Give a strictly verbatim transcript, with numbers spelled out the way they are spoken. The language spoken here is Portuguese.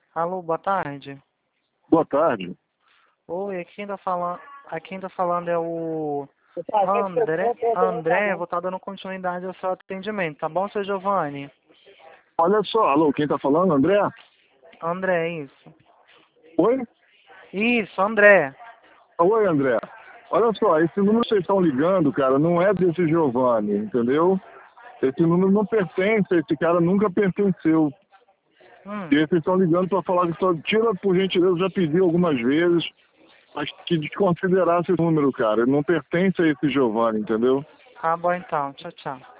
Alô, boa tarde. Boa tarde. Oi, aqui quem tá falando, aqui quem tá falando é o André. André, vou estar dando continuidade ao seu atendimento, tá bom, seu Giovanni? Olha só, alô, quem tá falando, André? André, isso. Oi? Isso, André. Oi, André. Olha só, esse número que vocês estão ligando, cara, não é desse Giovanni, entendeu? Esse número não pertence, esse cara nunca pertenceu. Hum, E aí vocês estão ligando para falar que só tira, por gentileza, eu já pedi algumas vezes, mas que desconsiderasse esse número, cara. Ele não pertence a esse Giovanni, entendeu? tá bom então, tchau, tchau.